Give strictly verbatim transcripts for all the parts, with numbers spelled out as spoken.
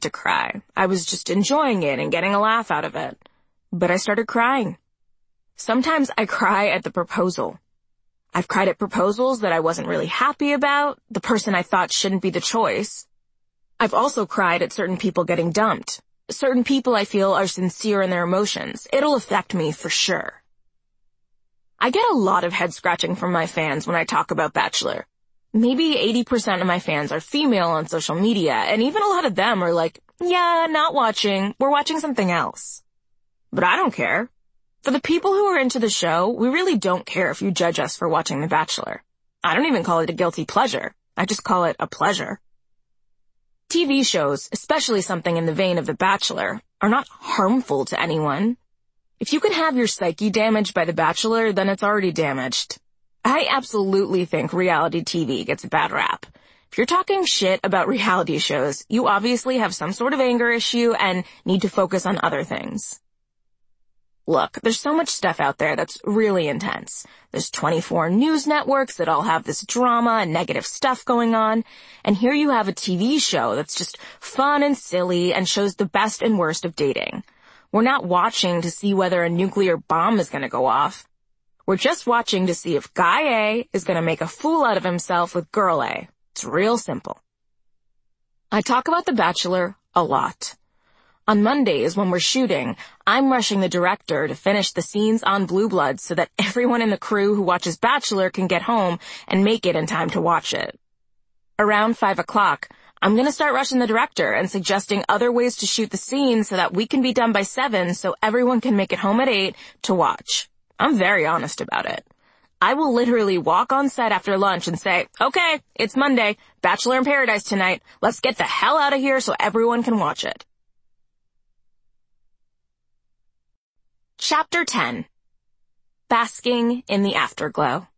to cry. I was just enjoying it and getting a laugh out of it. But I started crying. Sometimes I cry at the proposal. I've cried at proposals that I wasn't really happy about, the person I thought shouldn't be the choice. I've also cried at certain people getting dumped. Certain people I feel are sincere in their emotions. It'll affect me for sure. I get a lot of head scratching from my fans when I talk about Bachelor. Maybe eighty percent of my fans are female on social media, and even a lot of them are like, yeah, not watching, we're watching something else. But I don't care. For the people who are into the show, we really don't care if you judge us for watching The Bachelor. I don't even call it a guilty pleasure. I just call it a pleasure. T V shows, especially something in the vein of The Bachelor, are not harmful to anyone. If you can have your psyche damaged by The Bachelor, then it's already damaged. I absolutely think reality T V gets a bad rap. If you're talking shit about reality shows, you obviously have some sort of anger issue and need to focus on other things. Look, there's so much stuff out there that's really intense. There's twenty-four news networks that all have this drama and negative stuff going on. And here you have a T V show that's just fun and silly and shows the best and worst of dating. We're not watching to see whether a nuclear bomb is going to go off. We're just watching to see if Guy A is going to make a fool out of himself with Girl A. It's real simple. I talk about The Bachelor a lot. On Mondays, when we're shooting, I'm rushing the director to finish the scenes on Blue Bloods so that everyone in the crew who watches Bachelor can get home and make it in time to watch it. Around five o'clock, I'm going to start rushing the director and suggesting other ways to shoot the scenes so that we can be done by seven so everyone can make it home at eight to watch. I'm very honest about it. I will literally walk on set after lunch and say, okay, it's Monday, Bachelor in Paradise tonight. Let's get the hell out of here so everyone can watch it. Chapter ten. Basking in the Afterglow.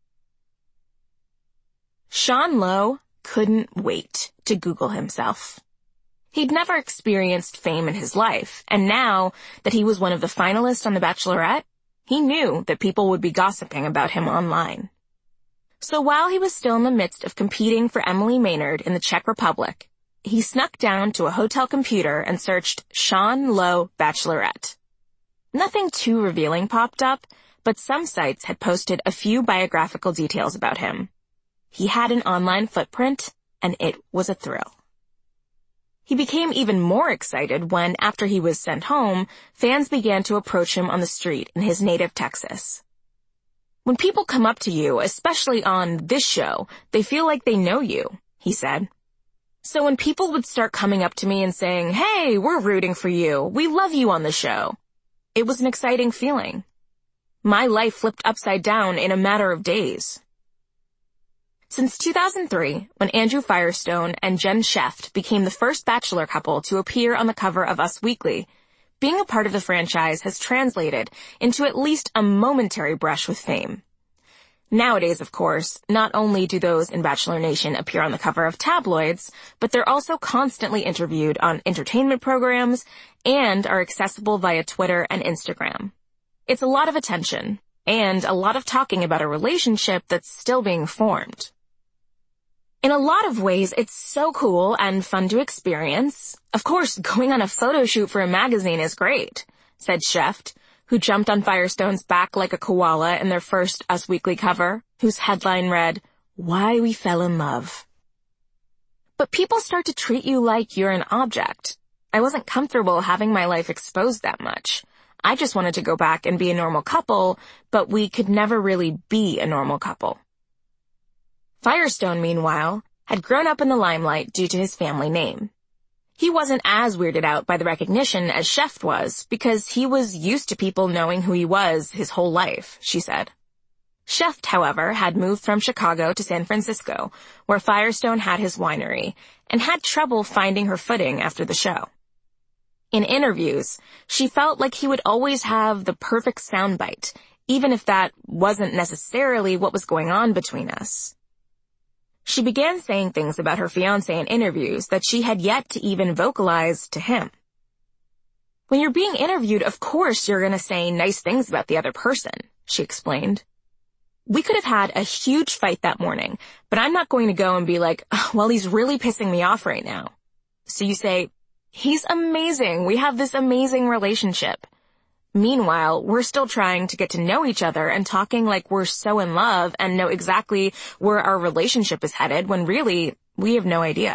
Sean Lowe couldn't wait to Google himself. He'd never experienced fame in his life, and now that he was one of the finalists on The Bachelorette, he knew that people would be gossiping about him online. So while he was still in the midst of competing for Emily Maynard in the Czech Republic, he snuck down to a hotel computer and searched Sean Lowe Bachelorette. Nothing too revealing popped up, but some sites had posted a few biographical details about him. He had an online footprint, and it was a thrill. He became even more excited when, after he was sent home, fans began to approach him on the street in his native Texas. When people come up to you, especially on this show, they feel like they know you, he said. So when people would start coming up to me and saying, hey, we're rooting for you, we love you on the show, it was an exciting feeling. My life flipped upside down in a matter of days. Since two thousand three, when Andrew Firestone and Jen Sheft became the first Bachelor couple to appear on the cover of Us Weekly, being a part of the franchise has translated into at least a momentary brush with fame. Nowadays, of course, not only do those in Bachelor Nation appear on the cover of tabloids, but they're also constantly interviewed on entertainment programs and are accessible via Twitter and Instagram. It's a lot of attention, and a lot of talking about a relationship that's still being formed. In a lot of ways, it's so cool and fun to experience. Of course, going on a photo shoot for a magazine is great, said Sheft, who jumped on Firestone's back like a koala in their first Us Weekly cover, whose headline read, Why We Fell in Love. But people start to treat you like you're an object. I wasn't comfortable having my life exposed that much. I just wanted to go back and be a normal couple, but we could never really be a normal couple. Firestone, meanwhile, had grown up in the limelight due to his family name. He wasn't as weirded out by the recognition as Sheft was, because he was used to people knowing who he was his whole life, she said. Sheft, however, had moved from Chicago to San Francisco, where Firestone had his winery, and had trouble finding her footing after the show. In interviews, she felt like he would always have the perfect soundbite, even if that wasn't necessarily what was going on between us. She began saying things about her fiancé in interviews that she had yet to even vocalize to him. When you're being interviewed, of course you're going to say nice things about the other person, she explained. We could have had a huge fight that morning, but I'm not going to go and be like, oh, well, he's really pissing me off right now. So you say, He's amazing. We have this amazing relationship. Meanwhile, we're still trying to get to know each other and talking like we're so in love and know exactly where our relationship is headed when really, we have no idea.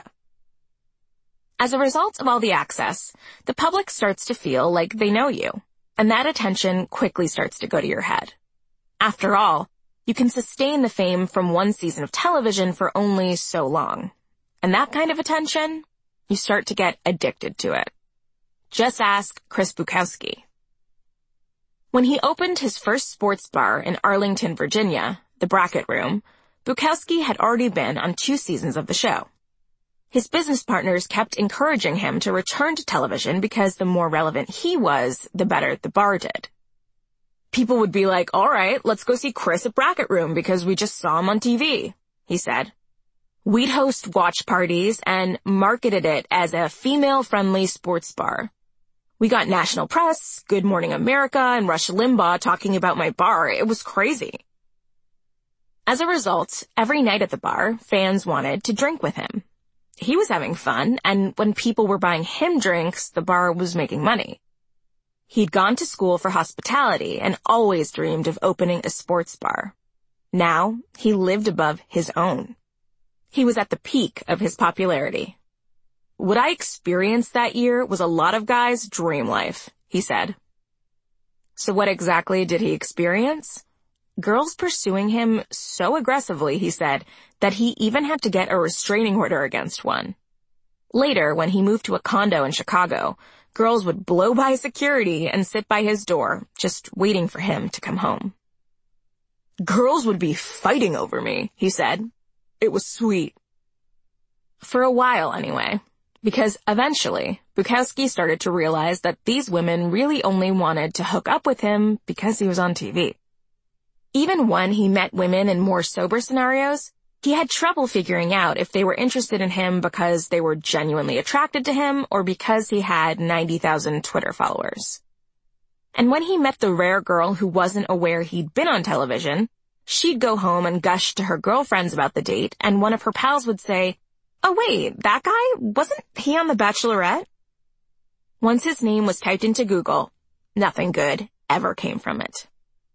As a result of all the access, the public starts to feel like they know you, and that attention quickly starts to go to your head. After all, you can sustain the fame from one season of television for only so long. And that kind of attention, you start to get addicted to it. Just ask Chris Bukowski. When he opened his first sports bar in Arlington, Virginia, the Bracket Room, Bukowski had already been on two seasons of the show. His business partners kept encouraging him to return to television because the more relevant he was, the better the bar did. People would be like, all right, let's go see Chris at Bracket Room because we just saw him on T V, he said. We'd host watch parties and marketed it as a female-friendly sports bar. We got national press, Good Morning America, and Rush Limbaugh talking about my bar. It was crazy. As a result, every night at the bar, fans wanted to drink with him. He was having fun, and when people were buying him drinks, the bar was making money. He'd gone to school for hospitality and always dreamed of opening a sports bar. Now, he lived above his own. He was at the peak of his popularity. What I experienced that year was a lot of guys' dream life, he said. So what exactly did he experience? Girls pursuing him so aggressively, he said, that he even had to get a restraining order against one. Later, when he moved to a condo in Chicago, girls would blow by security and sit by his door, just waiting for him to come home. Girls would be fighting over me, he said. It was sweet. For a while, anyway. Because eventually, Bukowski started to realize that these women really only wanted to hook up with him because he was on T V. Even when he met women in more sober scenarios, he had trouble figuring out if they were interested in him because they were genuinely attracted to him or because he had ninety thousand Twitter followers. And when he met the rare girl who wasn't aware he'd been on television, she'd go home and gush to her girlfriends about the date, and one of her pals would say, "Oh wait, that guy? Wasn't he on The Bachelorette?" Once his name was typed into Google, nothing good ever came from it.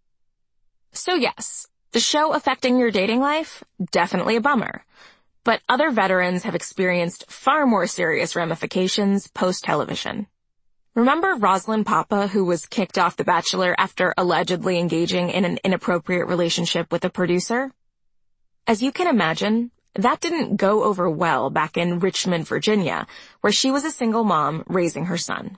So yes, the show affecting your dating life? Definitely a bummer. But other veterans have experienced far more serious ramifications post-television. Remember Rosalind Papa, who was kicked off The Bachelor after allegedly engaging in an inappropriate relationship with a producer? As you can imagine, that didn't go over well back in Richmond, Virginia, where she was a single mom raising her son.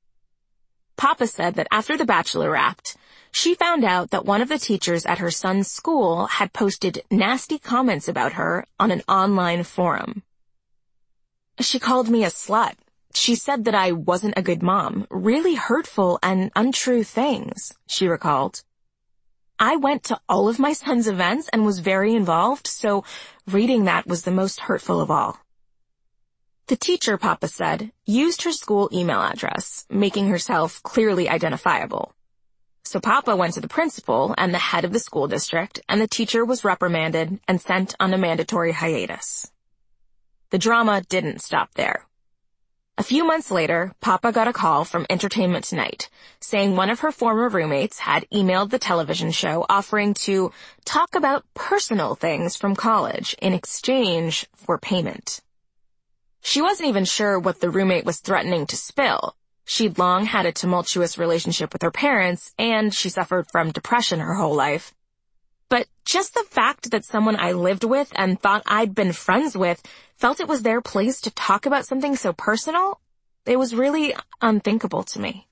Papa said that after The Bachelor wrapped, she found out that one of the teachers at her son's school had posted nasty comments about her on an online forum. She called me a slut. She said that I wasn't a good mom, really hurtful and untrue things, she recalled. I went to all of my son's events and was very involved, so reading that was the most hurtful of all. The teacher, Papa said, used her school email address, making herself clearly identifiable. So Papa went to the principal and the head of the school district, and the teacher was reprimanded and sent on a mandatory hiatus. The drama didn't stop there. A few months later, Papa got a call from Entertainment Tonight, saying one of her former roommates had emailed the television show offering to talk about personal things from college in exchange for payment. She wasn't even sure what the roommate was threatening to spill. She'd long had a tumultuous relationship with her parents, and she suffered from depression her whole life. But just the fact that someone I lived with and thought I'd been friends with felt it was their place to talk about something so personal, it was really unthinkable to me.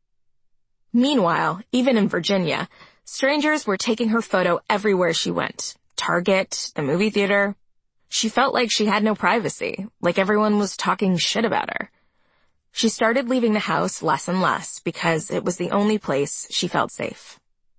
Meanwhile, even in Virginia, strangers were taking her photo everywhere she went. Target, the movie theater. She felt like she had no privacy, like everyone was talking shit about her. She started leaving the house less and less because it was the only place she felt safe.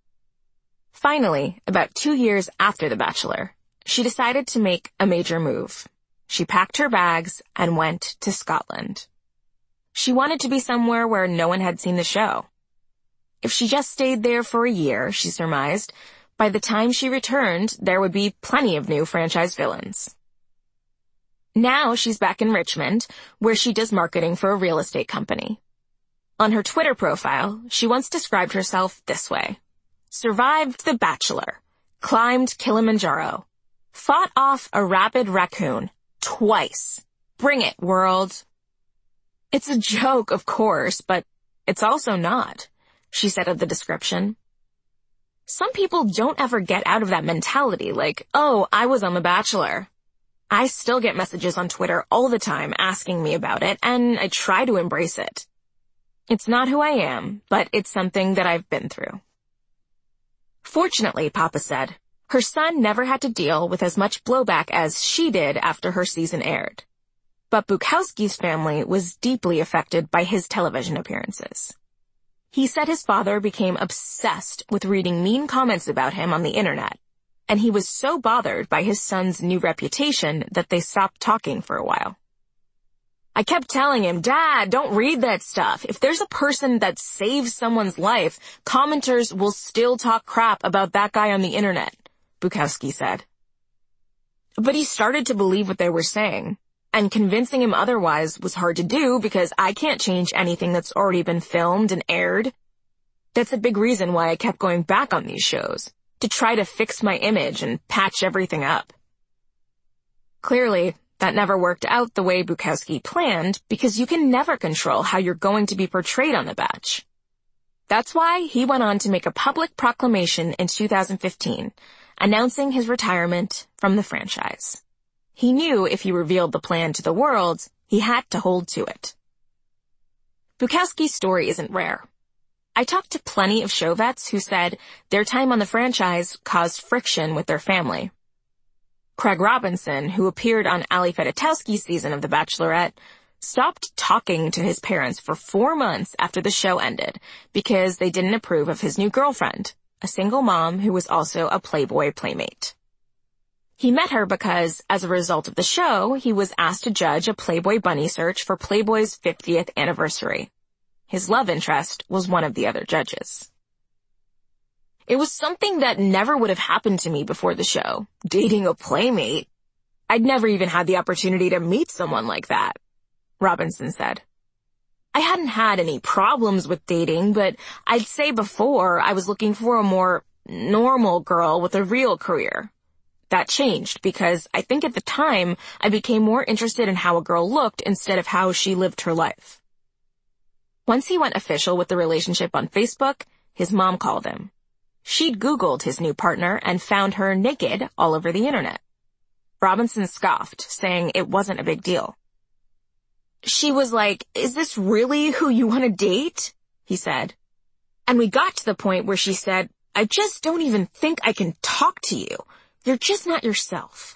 Finally, about two years after The Bachelor, she decided to make a major move. She packed her bags and went to Scotland. She wanted to be somewhere where no one had seen the show. If she just stayed there for a year, she surmised, by the time she returned, there would be plenty of new franchise villains. Now she's back in Richmond, where she does marketing for a real estate company. On her Twitter profile, she once described herself this way: survived The Bachelor, climbed Kilimanjaro, fought off a rabid raccoon twice. Bring it, world. It's a joke, of course, but it's also not, she said of the description. Some people don't ever get out of that mentality, like, oh, I was on The Bachelor. I still get messages on Twitter all the time asking me about it, and I try to embrace it. It's not who I am, but it's something that I've been through. Fortunately, Papa said, her son never had to deal with as much blowback as she did after her season aired. But Bukowski's family was deeply affected by his television appearances. He said his father became obsessed with reading mean comments about him on the internet, and he was so bothered by his son's new reputation that they stopped talking for a while. I kept telling him, Dad, don't read that stuff. If there's a person that saves someone's life, commenters will still talk crap about that guy on the internet, Bukowski said. But he started to believe what they were saying, and convincing him otherwise was hard to do because I can't change anything that's already been filmed and aired. That's a big reason why I kept going back on these shows, to try to fix my image and patch everything up. Clearly, that never worked out the way Bukowski planned because you can never control how you're going to be portrayed on The Batch. That's why he went on to make a public proclamation in two thousand fifteen, announcing his retirement from the franchise. He knew if he revealed the plan to the world, he had to hold to it. Bukowski's story isn't rare. I talked to plenty of show vets who said their time on the franchise caused friction with their family. Craig Robinson, who appeared on Ali Fedotowsky's season of The Bachelorette, stopped talking to his parents for four months after the show ended because they didn't approve of his new girlfriend, a single mom who was also a Playboy playmate. He met her because, as a result of the show, he was asked to judge a Playboy bunny search for Playboy's fiftieth anniversary. His love interest was one of the other judges. It was something that never would have happened to me before the show, dating a playmate. I'd never even had the opportunity to meet someone like that, Robinson said. I hadn't had any problems with dating, but I'd say before I was looking for a more normal girl with a real career. That changed because I think at the time I became more interested in how a girl looked instead of how she lived her life. Once he went official with the relationship on Facebook, his mom called him. She'd Googled his new partner and found her naked all over the internet. Robinson scoffed, saying it wasn't a big deal. She was like, "Is this really who you want to date?" he said. And we got to the point where she said, "I just don't even think I can talk to you. You're just not yourself."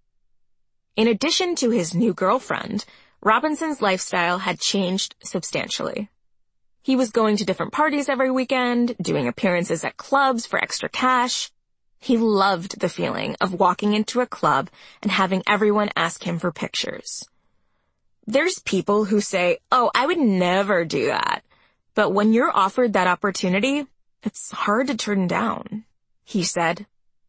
In addition to his new girlfriend, Robinson's lifestyle had changed substantially. He was going to different parties every weekend, doing appearances at clubs for extra cash. He loved the feeling of walking into a club and having everyone ask him for pictures. There's people who say, "Oh, I would never do that." But when you're offered that opportunity, it's hard to turn down, he said.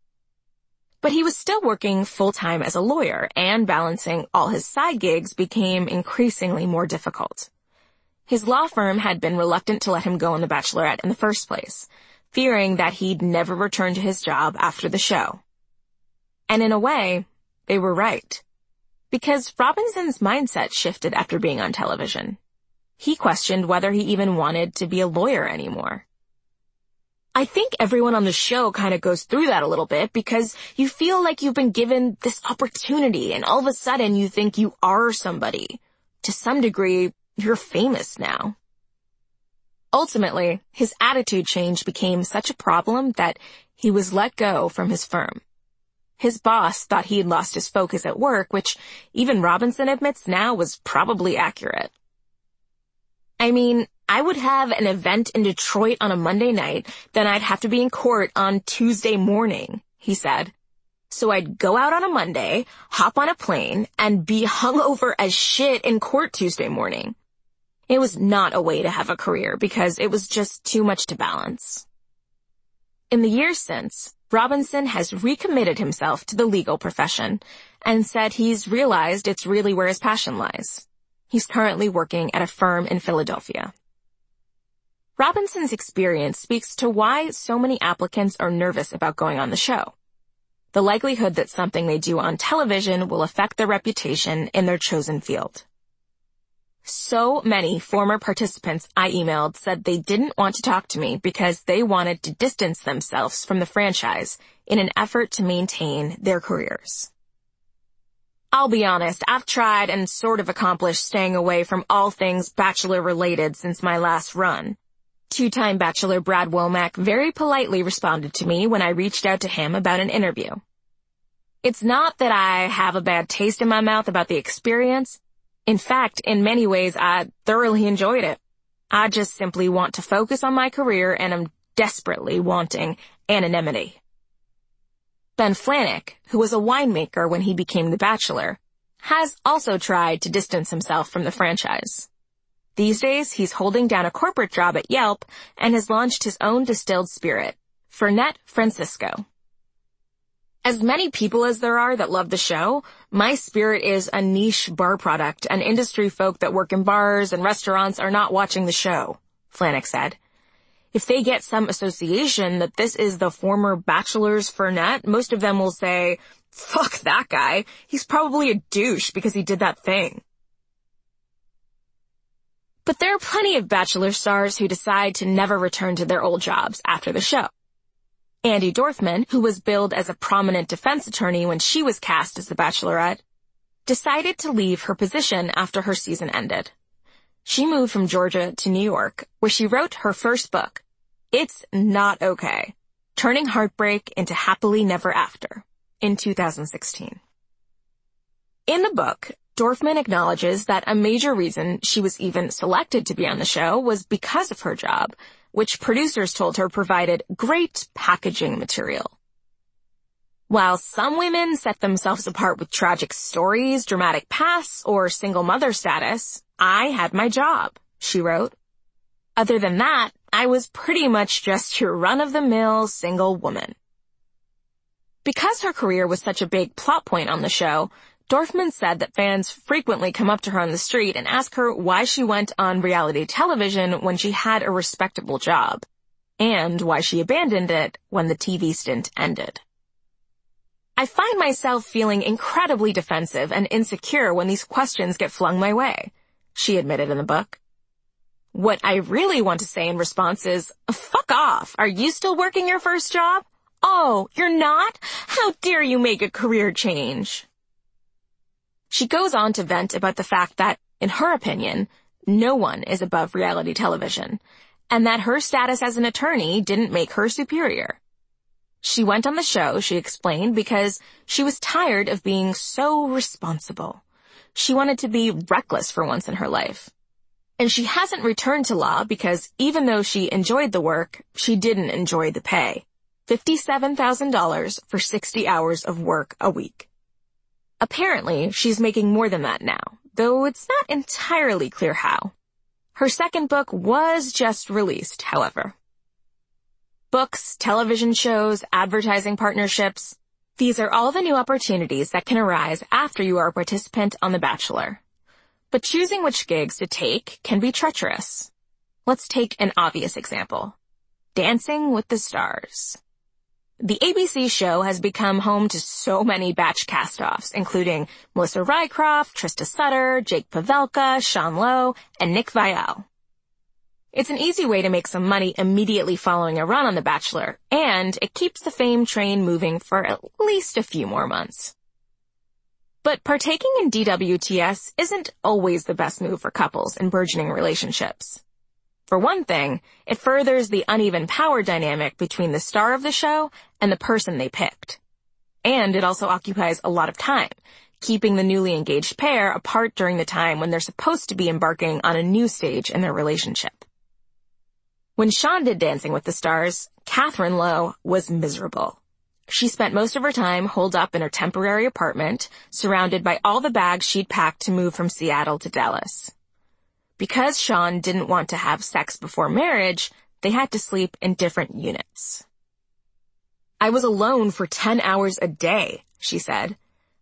But he was still working full-time as a lawyer, and balancing all his side gigs became increasingly more difficult. His law firm had been reluctant to let him go on The Bachelorette in the first place, fearing that he'd never return to his job after the show. And in a way, they were right. Because Robinson's mindset shifted after being on television. He questioned whether he even wanted to be a lawyer anymore. I think everyone on the show kind of goes through that a little bit because you feel like you've been given this opportunity and all of a sudden you think you are somebody. To some degree, you're famous now. Ultimately, his attitude change became such a problem that he was let go from his firm. His boss thought he had lost his focus at work, which even Robinson admits now was probably accurate. I mean, I would have an event in Detroit on a Monday night, then I'd have to be in court on Tuesday morning, he said. So I'd go out on a Monday, hop on a plane, and be hungover as shit in court Tuesday morning. It was not a way to have a career because it was just too much to balance. In the years since, Robinson has recommitted himself to the legal profession and said he's realized it's really where his passion lies. He's currently working at a firm in Philadelphia. Robinson's experience speaks to why so many applicants are nervous about going on the show. The likelihood that something they do on television will affect their reputation in their chosen field. So many former participants I emailed said they didn't want to talk to me because they wanted to distance themselves from the franchise in an effort to maintain their careers. I'll be honest, I've tried and sort of accomplished staying away from all things Bachelor related since my last run. Two-time Bachelor Brad Womack very politely responded to me when I reached out to him about an interview. It's not that I have a bad taste in my mouth about the experience. In fact, in many ways, I thoroughly enjoyed it. I just simply want to focus on my career and am desperately wanting anonymity. Ben Flajnik, who was a winemaker when he became The Bachelor, has also tried to distance himself from the franchise. These days, he's holding down a corporate job at Yelp and has launched his own distilled spirit, Fernet Francisco. As many people as there are that love the show, my spirit is a niche bar product, and industry folk that work in bars and restaurants are not watching the show, Flajnik said. If they get some association that this is the former Bachelor's Fernet, most of them will say, fuck that guy, he's probably a douche because he did that thing. But there are plenty of Bachelor stars who decide to never return to their old jobs after the show. Andi Dorfman, who was billed as a prominent defense attorney when she was cast as the Bachelorette, decided to leave her position after her season ended. She moved from Georgia to New York, where she wrote her first book, It's Not Okay, Turning Heartbreak into Happily Never After, in two thousand sixteen. In the book, Dorfman acknowledges that a major reason she was even selected to be on the show was because of her job, which producers told her provided great packaging material. While some women set themselves apart with tragic stories, dramatic pasts, or single mother status, I had my job, she wrote. Other than that, I was pretty much just your run-of-the-mill single woman. Because her career was such a big plot point on the show, Dorfman said that fans frequently come up to her on the street and ask her why she went on reality television when she had a respectable job, and why she abandoned it when the T V stint ended. I find myself feeling incredibly defensive and insecure when these questions get flung my way, she admitted in the book. What I really want to say in response is, fuck off. Are you still working your first job? Oh, you're not? How dare you make a career change? She goes on to vent about the fact that, in her opinion, no one is above reality television, and that her status as an attorney didn't make her superior. She went on the show, she explained, because she was tired of being so responsible. She wanted to be reckless for once in her life. And she hasn't returned to law because even though she enjoyed the work, she didn't enjoy the pay. fifty-seven thousand dollars for sixty hours of work a week. Apparently, she's making more than that now, though it's not entirely clear how. Her second book was just released, however. Books, television shows, advertising partnerships. These are all the new opportunities that can arise after you are a participant on The Bachelor. But choosing which gigs to take can be treacherous. Let's take an obvious example. Dancing with the Stars. The A B C show has become home to so many batch cast-offs, including Melissa Rycroft, Trista Sutter, Jake Pavelka, Sean Lowe, and Nick Viall. It's an easy way to make some money immediately following a run on The Bachelor, and it keeps the fame train moving for at least a few more months. But partaking in D W T S isn't always the best move for couples in burgeoning relationships. For one thing, it furthers the uneven power dynamic between the star of the show and the person they picked. And it also occupies a lot of time, keeping the newly engaged pair apart during the time when they're supposed to be embarking on a new stage in their relationship. When Sean did Dancing with the Stars, Catherine Lowe was miserable. She spent most of her time holed up in her temporary apartment, surrounded by all the bags she'd packed to move from Seattle to Dallas. Because Sean didn't want to have sex before marriage, they had to sleep in different units. I was alone for ten hours a day, she said.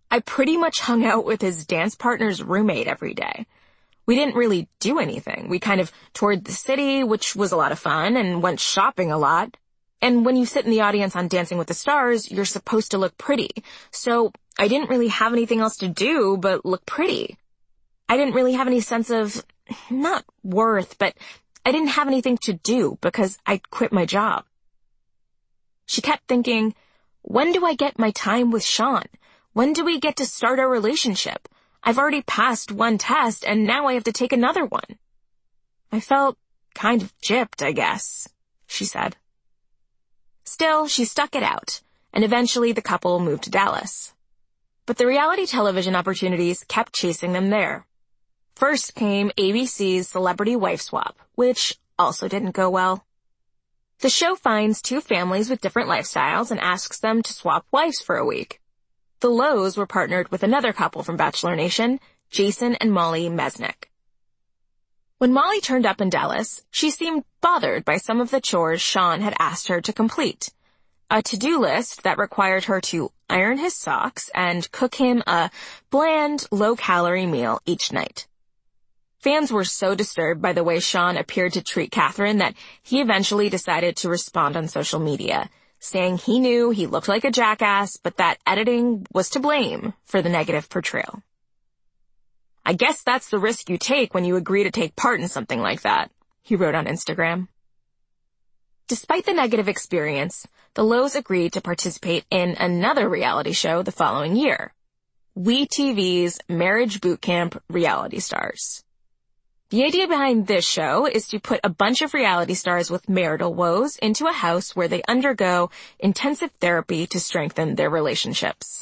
I pretty much hung out with his dance partner's roommate every day. We didn't really do anything. We kind of toured the city, which was a lot of fun, and went shopping a lot. And when you sit in the audience on Dancing with the Stars, you're supposed to look pretty. So I didn't really have anything else to do but look pretty. I didn't really have any sense of, not worth, but I didn't have anything to do because I'd quit my job. She kept thinking, when do I get my time with Sean? When do we get to start our relationship? I've already passed one test and now I have to take another one. I felt kind of gypped, I guess, she said. Still, she stuck it out, and eventually the couple moved to Dallas. But the reality television opportunities kept chasing them there. First came A B C's Celebrity Wife Swap, which also didn't go well. The show finds two families with different lifestyles and asks them to swap wives for a week. The Lows were partnered with another couple from Bachelor Nation, Jason and Molly Mesnick. When Molly turned up in Dallas, she seemed bothered by some of the chores Sean had asked her to complete. A to-do list that required her to iron his socks and cook him a bland, low-calorie meal each night. Fans were so disturbed by the way Sean appeared to treat Catherine that he eventually decided to respond on social media, saying he knew he looked like a jackass, but that editing was to blame for the negative portrayal. I guess that's the risk you take when you agree to take part in something like that, he wrote on Instagram. Despite the negative experience, the Lows agreed to participate in another reality show the following year, WeTV's Marriage Boot Camp Reality Stars. The idea behind this show is to put a bunch of reality stars with marital woes into a house where they undergo intensive therapy to strengthen their relationships.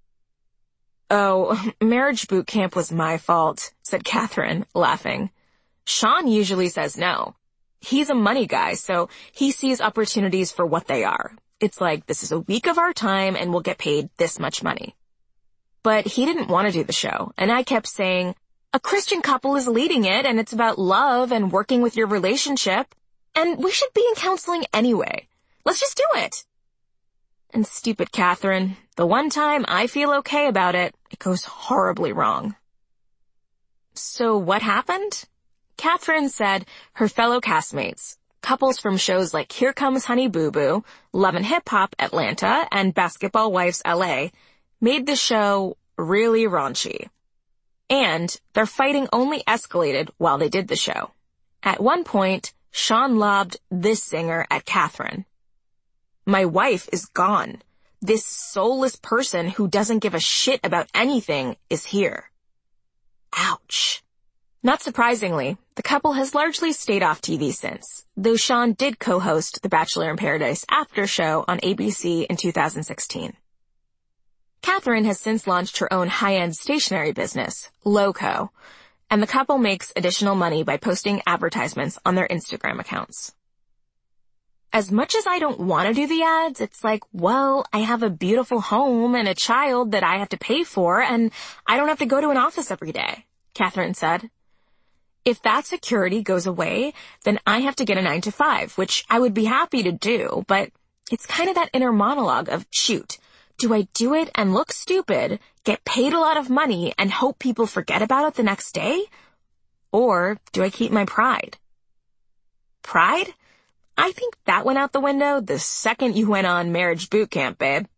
Oh, marriage boot camp was my fault, said Catherine, laughing. Sean usually says no. He's a money guy, so he sees opportunities for what they are. It's like, this is a week of our time and we'll get paid this much money. But he didn't want to do the show, and I kept saying, a Christian couple is leading it, and it's about love and working with your relationship, and we should be in counseling anyway. Let's just do it. And stupid Catherine, the one time I feel okay about it, it goes horribly wrong. So what happened? Catherine said her fellow castmates, couples from shows like Here Comes Honey Boo Boo, Love and Hip Hop Atlanta, and Basketball Wives L A, made the show really raunchy. And their fighting only escalated while they did the show. At one point, Sean lobbed this singer at Catherine. My wife is gone. This soulless person who doesn't give a shit about anything is here. Ouch. Not surprisingly, the couple has largely stayed off T V since, though Sean did co-host The Bachelor in Paradise after show on A B C in two thousand sixteen. Catherine has since launched her own high-end stationery business, Loco, and the couple makes additional money by posting advertisements on their Instagram accounts. As much as I don't want to do the ads, it's like, well, I have a beautiful home and a child that I have to pay for, and I don't have to go to an office every day, Catherine said. If that security goes away, then I have to get a nine to five, which I would be happy to do, but it's kind of that inner monologue of, shoot, do I do it and look stupid, get paid a lot of money, and hope people forget about it the next day? Or do I keep my pride? Pride? I think that went out the window the second you went on marriage boot camp, babe.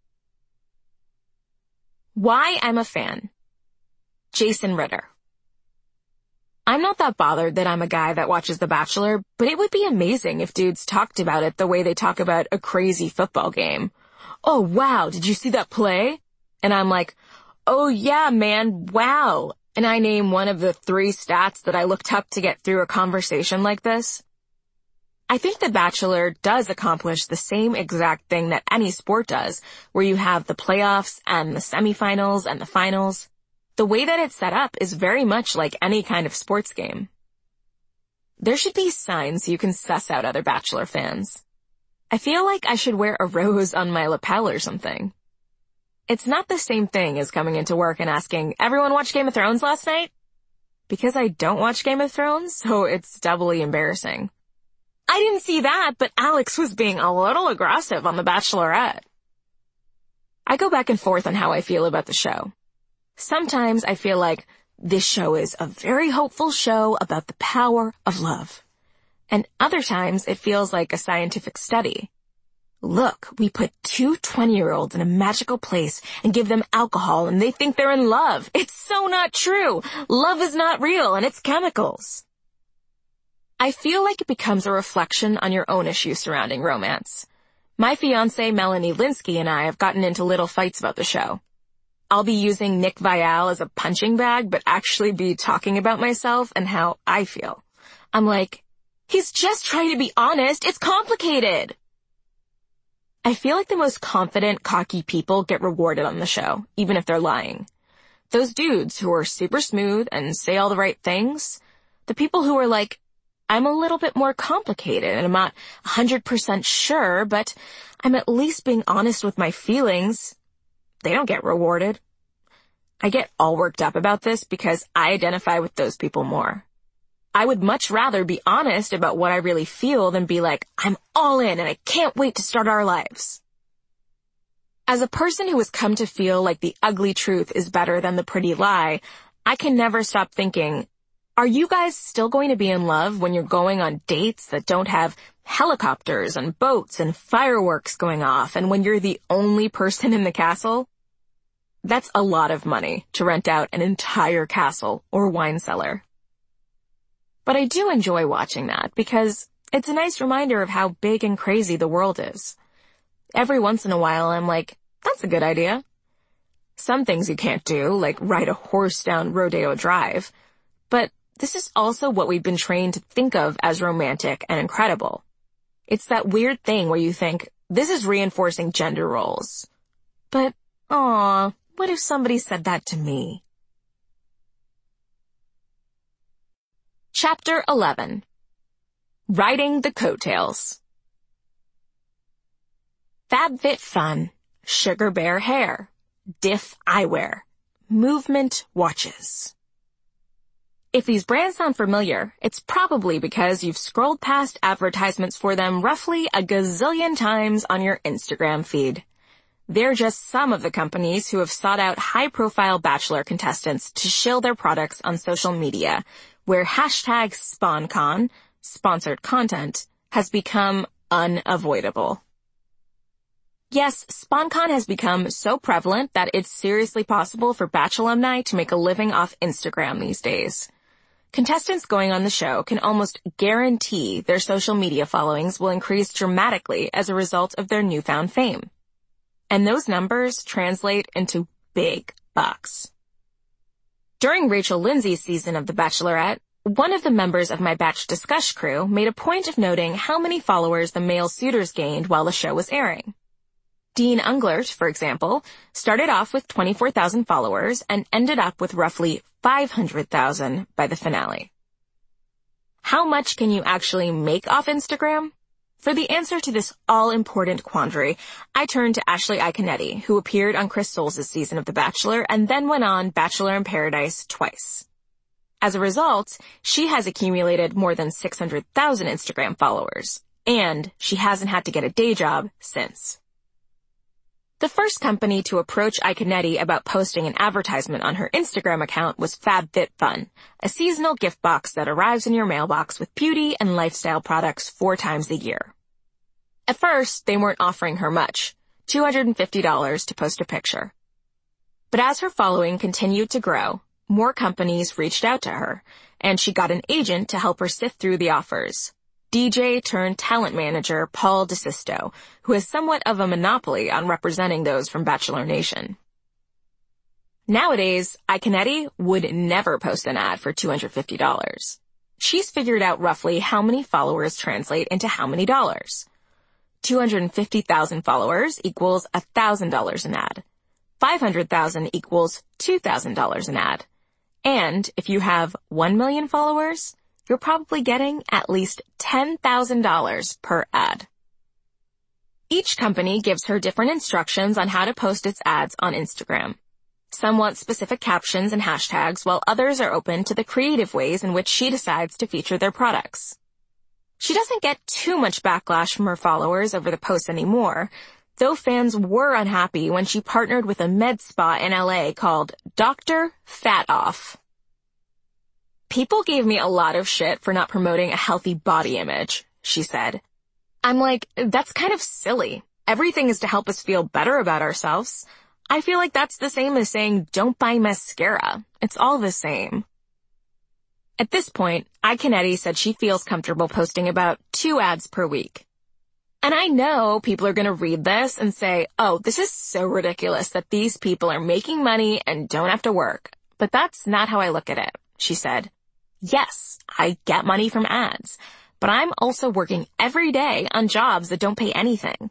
Why I'm a fan. Jason Ritter. I'm not that bothered that I'm a guy that watches The Bachelor, but it would be amazing if dudes talked about it the way they talk about a crazy football game. Oh, wow, did you see that play? And I'm like, oh yeah, man, wow. And I name one of the three stats that I looked up to get through a conversation like this. I think The Bachelor does accomplish the same exact thing that any sport does, where you have the playoffs and the semifinals and the finals. The way that it's set up is very much like any kind of sports game. There should be signs so you can suss out other Bachelor fans. I feel like I should wear a rose on my lapel or something. It's not the same thing as coming into work and asking, everyone watch Game of Thrones last night? Because I don't watch Game of Thrones, so it's doubly embarrassing. I didn't see that, but Alex was being a little aggressive on The Bachelorette. I go back and forth on how I feel about the show. Sometimes I feel like this show is a very hopeful show about the power of love. And other times it feels like a scientific study. Look, we put two twenty-year-olds in a magical place and give them alcohol and they think they're in love. It's so not true. Love is not real and it's chemicals. I feel like it becomes a reflection on your own issues surrounding romance. My fiancée Melanie Linsky and I have gotten into little fights about the show. I'll be using Nick Viall as a punching bag, but actually be talking about myself and how I feel. I'm like, he's just trying to be honest. It's complicated. I feel like the most confident, cocky people get rewarded on the show, even if they're lying. Those dudes who are super smooth and say all the right things, the people who are like, I'm a little bit more complicated and I'm not one hundred percent sure, but I'm at least being honest with my feelings, they don't get rewarded. I get all worked up about this because I identify with those people more. I would much rather be honest about what I really feel than be like, I'm all in and I can't wait to start our lives. As a person who has come to feel like the ugly truth is better than the pretty lie, I can never stop thinking, are you guys still going to be in love when you're going on dates that don't have helicopters and boats and fireworks going off and when you're the only person in the castle? That's a lot of money to rent out an entire castle or wine cellar. But I do enjoy watching that because it's a nice reminder of how big and crazy the world is. Every once in a while, I'm like, that's a good idea. Some things you can't do, like ride a horse down Rodeo Drive. But this is also what we've been trained to think of as romantic and incredible. It's that weird thing where you think, this is reinforcing gender roles. But, aw, what if somebody said that to me? Chapter eleven. Riding the Coattails. FabFitFun, Sugar Bear Hair, Diff Eyewear, Movement Watches. If these brands sound familiar, it's probably because you've scrolled past advertisements for them roughly a gazillion times on your Instagram feed. They're just some of the companies who have sought out high-profile Bachelor contestants to shill their products on social media, where hashtag SpawnCon, sponsored content, has become unavoidable. Yes, SpawnCon has become so prevalent that it's seriously possible for Batch alumni to make a living off Instagram these days. Contestants going on the show can almost guarantee their social media followings will increase dramatically as a result of their newfound fame. And those numbers translate into big bucks. During Rachel Lindsay's season of The Bachelorette, one of the members of my Batch Discuss crew made a point of noting how many followers the male suitors gained while the show was airing. Dean Unglert, for example, started off with twenty-four thousand followers and ended up with roughly five hundred thousand by the finale. How much can you actually make off Instagram? For the answer to this all-important quandary, I turned to Ashley Iaconetti, who appeared on Chris Soules' season of The Bachelor and then went on Bachelor in Paradise twice. As a result, she has accumulated more than six hundred thousand Instagram followers, and she hasn't had to get a day job since. The first company to approach Iaconetti about posting an advertisement on her Instagram account was FabFitFun, a seasonal gift box that arrives in your mailbox with beauty and lifestyle products four times a year. At first, they weren't offering her much, two hundred fifty dollars to post a picture. But as her following continued to grow, more companies reached out to her, and she got an agent to help her sift through the offers. D J turned talent manager Paul DeSisto, who has somewhat of a monopoly on representing those from Bachelor Nation. Nowadays, Iaconetti would never post an ad for two hundred fifty dollars. She's figured out roughly how many followers translate into how many dollars. two hundred fifty thousand followers equals one thousand dollars an ad. five hundred thousand equals two thousand dollars an ad. And if you have one million followers, you're probably getting at least ten thousand dollars per ad. Each company gives her different instructions on how to post its ads on Instagram. Some want specific captions and hashtags, while others are open to the creative ways in which she decides to feature their products. She doesn't get too much backlash from her followers over the posts anymore, though fans were unhappy when she partnered with a med spa in L A called Doctor Fat Off. People gave me a lot of shit for not promoting a healthy body image, she said. I'm like, that's kind of silly. Everything is to help us feel better about ourselves. I feel like that's the same as saying don't buy mascara. It's all the same. At this point, iCanetti said she feels comfortable posting about two ads per week. And I know people are going to read this and say, oh, this is so ridiculous that these people are making money and don't have to work. But that's not how I look at it, she said. Yes, I get money from ads, but I'm also working every day on jobs that don't pay anything.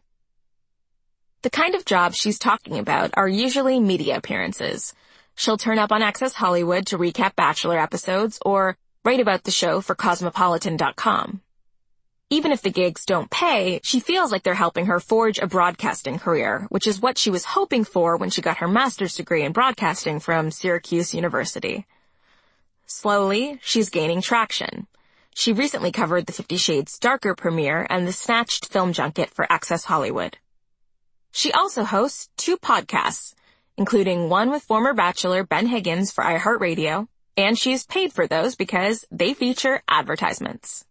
The kind of jobs she's talking about are usually media appearances. She'll turn up on Access Hollywood to recap Bachelor episodes or write about the show for Cosmopolitan dot com. Even if the gigs don't pay, she feels like they're helping her forge a broadcasting career, which is what she was hoping for when she got her master's degree in broadcasting from Syracuse University. Slowly, she's gaining traction. She recently covered the Fifty Shades Darker premiere and the Snatched film junket for Access Hollywood. She also hosts two podcasts, including one with former Bachelor Ben Higgins for iHeartRadio, and she's paid for those because they feature advertisements.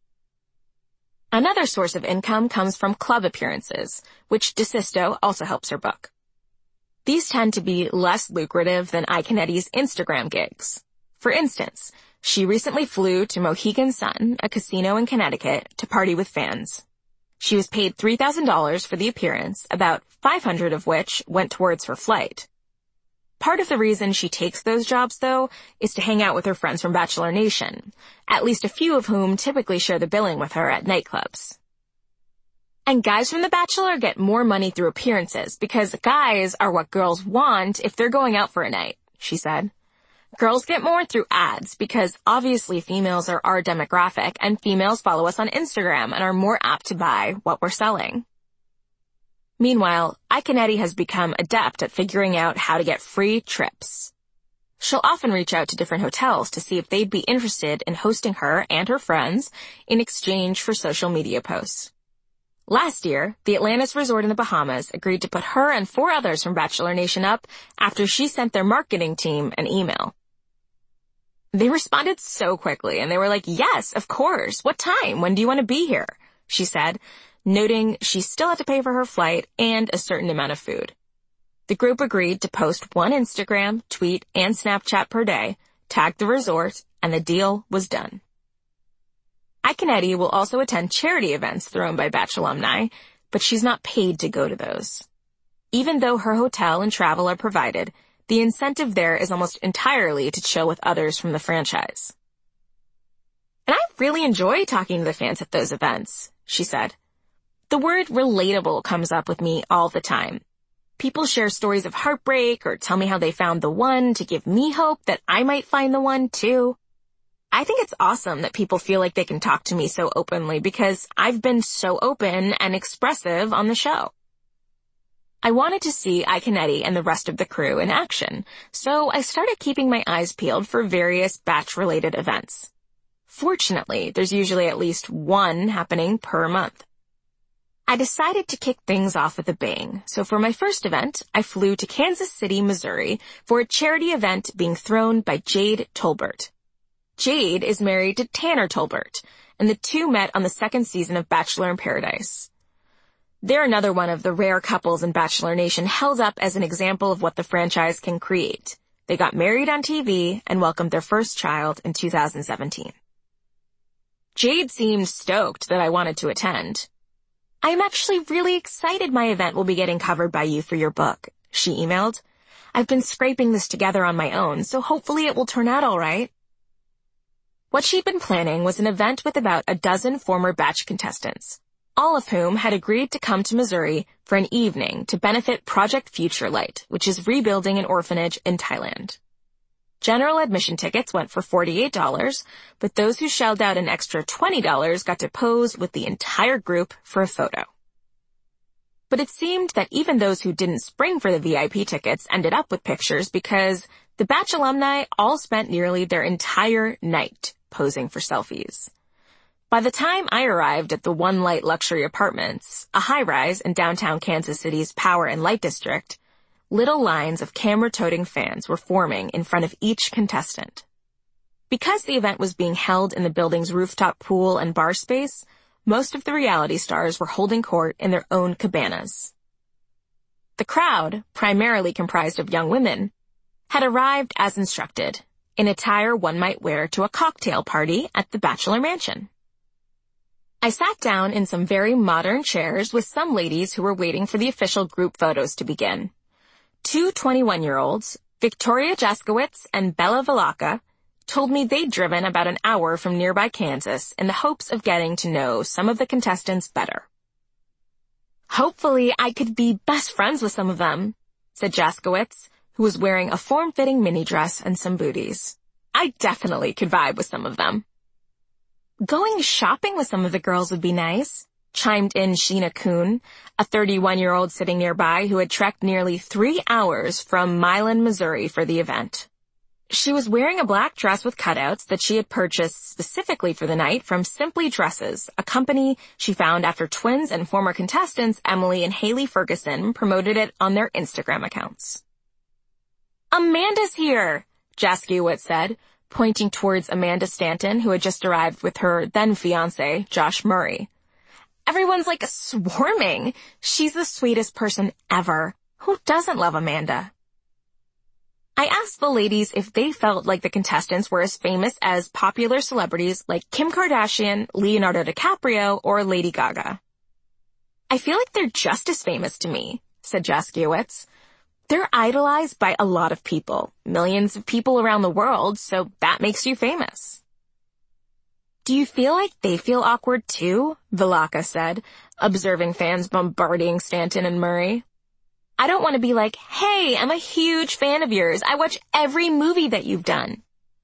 Another source of income comes from club appearances, which DeSisto also helps her book. These tend to be less lucrative than iCanetti's Instagram gigs. For instance, she recently flew to Mohegan Sun, a casino in Connecticut, to party with fans. She was paid three thousand dollars for the appearance, about five hundred dollars of which went towards her flight. Part of the reason she takes those jobs, though, is to hang out with her friends from Bachelor Nation, at least a few of whom typically share the billing with her at nightclubs. And guys from The Bachelor get more money through appearances because guys are what girls want if they're going out for a night, she said. Girls get more through ads because obviously females are our demographic and females follow us on Instagram and are more apt to buy what we're selling. Meanwhile, iCanetti has become adept at figuring out how to get free trips. She'll often reach out to different hotels to see if they'd be interested in hosting her and her friends in exchange for social media posts. Last year, the Atlantis Resort in the Bahamas agreed to put her and four others from Bachelor Nation up after she sent their marketing team an email. They responded so quickly, and they were like, yes, of course. What time? When do you want to be here? She said, noting she still had to pay for her flight and a certain amount of food. The group agreed to post one Instagram, tweet, and Snapchat per day, tag the resort, and the deal was done. iCanetti will also attend charity events thrown by Batch alumni, but she's not paid to go to those. Even though her hotel and travel are provided, the incentive there is almost entirely to chill with others from the franchise. And I really enjoy talking to the fans at those events, she said. The word relatable comes up with me all the time. People share stories of heartbreak or tell me how they found the one to give me hope that I might find the one too. I think it's awesome that people feel like they can talk to me so openly because I've been so open and expressive on the show. I wanted to see iCanetti and the rest of the crew in action, so I started keeping my eyes peeled for various Batch-related events. Fortunately, there's usually at least one happening per month. I decided to kick things off with a bang, so for my first event, I flew to Kansas City, Missouri for a charity event being thrown by Jade Tolbert. Jade is married to Tanner Tolbert, and the two met on the second season of Bachelor in Paradise. They're another one of the rare couples in Bachelor Nation held up as an example of what the franchise can create. They got married on T V and welcomed their first child in two thousand seventeen. Jade seemed stoked that I wanted to attend. I'm actually really excited my event will be getting covered by you for your book, she emailed. I've been scraping this together on my own, so hopefully it will turn out all right. What she'd been planning was an event with about a dozen former Batch contestants, all of whom had agreed to come to Missouri for an evening to benefit Project Future Light, which is rebuilding an orphanage in Thailand. General admission tickets went for forty-eight dollars, but those who shelled out an extra twenty dollars got to pose with the entire group for a photo. But it seemed that even those who didn't spring for the V I P tickets ended up with pictures because the Batch alumni all spent nearly their entire night posing for selfies. By the time I arrived at the One Light Luxury Apartments, a high-rise in downtown Kansas City's Power and Light District, little lines of camera-toting fans were forming in front of each contestant. Because the event was being held in the building's rooftop pool and bar space, most of the reality stars were holding court in their own cabanas. The crowd, primarily comprised of young women, had arrived as instructed, in attire one might wear to a cocktail party at the Bachelor Mansion. I sat down in some very modern chairs with some ladies who were waiting for the official group photos to begin. Two twenty-one-year-olds, Victoria Jaskowitz and Bella Valaka, told me they'd driven about an hour from nearby Kansas in the hopes of getting to know some of the contestants better. "Hopefully I could be best friends with some of them," said Jaskowitz, who was wearing a form-fitting mini dress and some booties. "I definitely could vibe with some of them." "Going shopping with some of the girls would be nice," chimed in Sheena Kuhn, a thirty-one-year-old sitting nearby who had trekked nearly three hours from Milan, Missouri for the event. She was wearing a black dress with cutouts that she had purchased specifically for the night from Simply Dresses, a company she found after twins and former contestants Emily and Haley Ferguson promoted it on their Instagram accounts. "Amanda's here," Jaskowitz said, pointing towards Amanda Stanton, who had just arrived with her then-fiancé, Josh Murray. "Everyone's like swarming. She's the sweetest person ever. Who doesn't love Amanda?" I asked the ladies if they felt like the contestants were as famous as popular celebrities like Kim Kardashian, Leonardo DiCaprio, or Lady Gaga. "I feel like they're just as famous to me," said Jaskowitz. "They're idolized by a lot of people, millions of people around the world, so that makes you famous." "Do you feel like they feel awkward too?" Valaka said, observing fans bombarding Stanton and Murray. "I don't want to be like, hey, I'm a huge fan of yours. I watch every movie that you've done."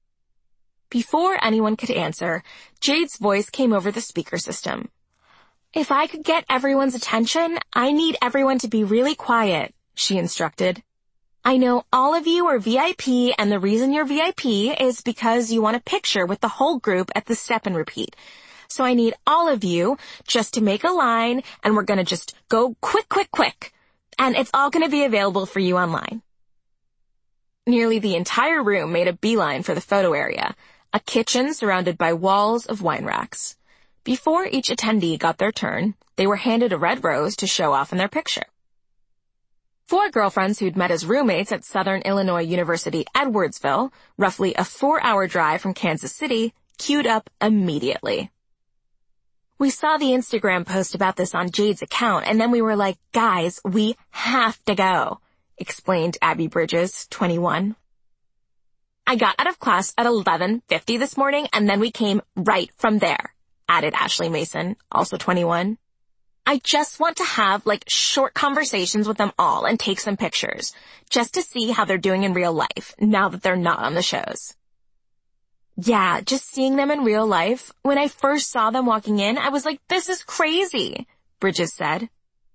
Before anyone could answer, Jade's voice came over the speaker system. "If I could get everyone's attention, I need everyone to be really quiet," she instructed. "I know all of you are V I P, and the reason you're V I P is because you want a picture with the whole group at the step and repeat. So I need all of you just to make a line, and we're going to just go quick, quick, quick. And it's all going to be available for you online." Nearly the entire room made a beeline for the photo area, a kitchen surrounded by walls of wine racks. Before each attendee got their turn, they were handed a red rose to show off in their picture. Four girlfriends who'd met as roommates at Southern Illinois University Edwardsville, roughly a four-hour drive from Kansas City, queued up immediately. "We saw the Instagram post about this on Jade's account, and then we were like, guys, we have to go," explained Abby Bridges, twenty-one. "I got out of class at eleven fifty this morning, and then we came right from there," added Ashley Mason, also twenty-one. "I just want to have, like, short conversations with them all and take some pictures, just to see how they're doing in real life, now that they're not on the shows." "Yeah, just seeing them in real life. When I first saw them walking in, I was like, this is crazy," Bridges said.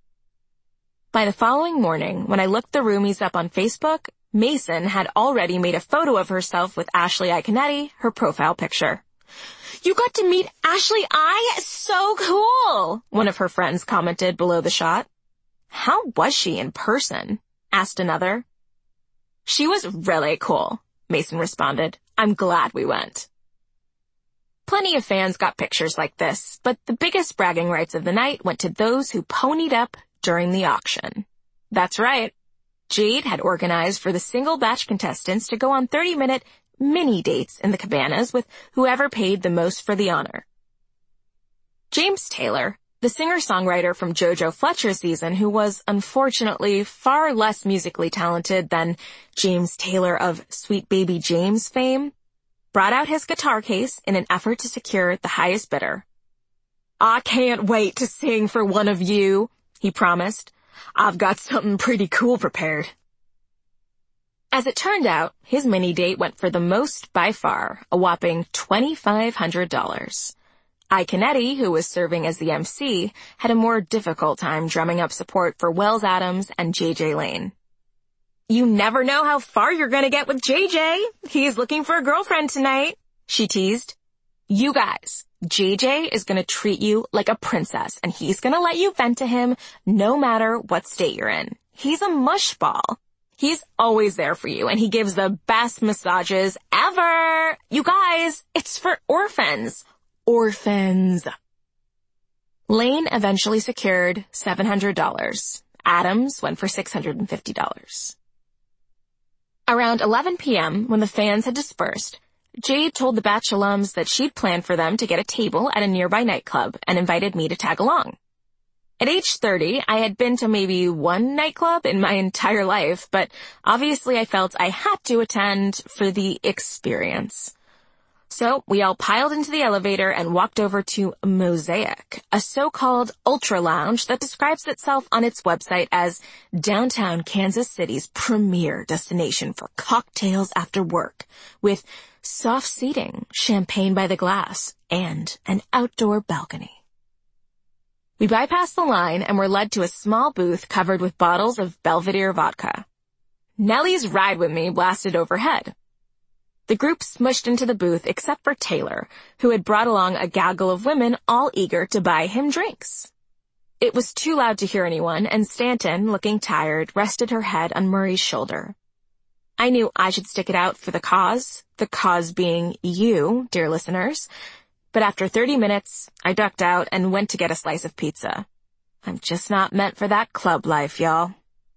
By the following morning, when I looked the roomies up on Facebook, Mason had already made a photo of herself with Ashley Iaconetti, her profile picture. "You got to meet Ashley I? So cool," one of her friends commented below the shot. "How was she in person?" asked another. "She was really cool," Mason responded. "I'm glad we went." Plenty of fans got pictures like this, but the biggest bragging rights of the night went to those who ponied up during the auction. That's right. Jade had organized for the single batch contestants to go on thirty-minute mini dates in the cabanas with whoever paid the most for the honor. James Taylor, the singer-songwriter from JoJo Fletcher's season, who was unfortunately far less musically talented than James Taylor of Sweet Baby James fame, brought out his guitar case in an effort to secure the highest bidder. "I can't wait to sing for one of you," he promised. "I've got something pretty cool prepared." As it turned out, his mini date went for the most by far, a whopping twenty-five hundred dollars. Iaconetti, who was serving as the M C, had a more difficult time drumming up support for Wells Adams and J J Lane. "You never know how far you're gonna get with J J. He's looking for a girlfriend tonight," she teased. "You guys, J J is gonna treat you like a princess, and he's gonna let you vent to him no matter what state you're in. He's a mushball. He's always there for you, and he gives the best massages ever. You guys, it's for orphans. Orphans. Lane eventually secured seven hundred dollars. Adams went for six hundred fifty dollars. Around eleven p.m., when the fans had dispersed, Jade told the Batch alums that she'd planned for them to get a table at a nearby nightclub and invited me to tag along. At age thirty, I had been to maybe one nightclub in my entire life, but obviously I felt I had to attend for the experience. So we all piled into the elevator and walked over to Mosaic, a so-called ultra lounge that describes itself on its website as downtown Kansas City's premier destination for cocktails after work, with soft seating, champagne by the glass, and an outdoor balcony. We bypassed the line and were led to a small booth covered with bottles of Belvedere vodka. Nelly's Ride With Me blasted overhead. The group smushed into the booth except for Taylor, who had brought along a gaggle of women all eager to buy him drinks. It was too loud to hear anyone, and Stanton, looking tired, rested her head on Murray's shoulder. I knew I should stick it out for the cause, the cause being you, dear listeners. But after thirty minutes, I ducked out and went to get a slice of pizza. I'm just not meant for that club life, y'all.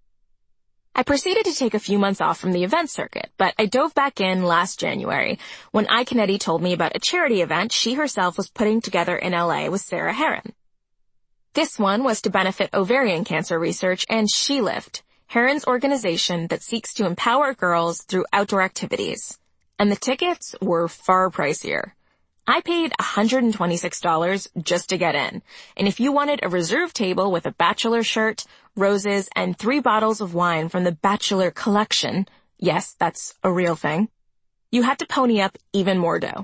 I proceeded to take a few months off from the event circuit, but I dove back in last January when Iconetti told me about a charity event she herself was putting together in L A with Sarah Heron. This one was to benefit ovarian cancer research and SheLift, Heron's organization that seeks to empower girls through outdoor activities. And the tickets were far pricier. I paid one hundred twenty-six dollars just to get in, and if you wanted a reserved table with a bachelor shirt, roses, and three bottles of wine from the Bachelor Collection, yes, that's a real thing, you had to pony up even more dough.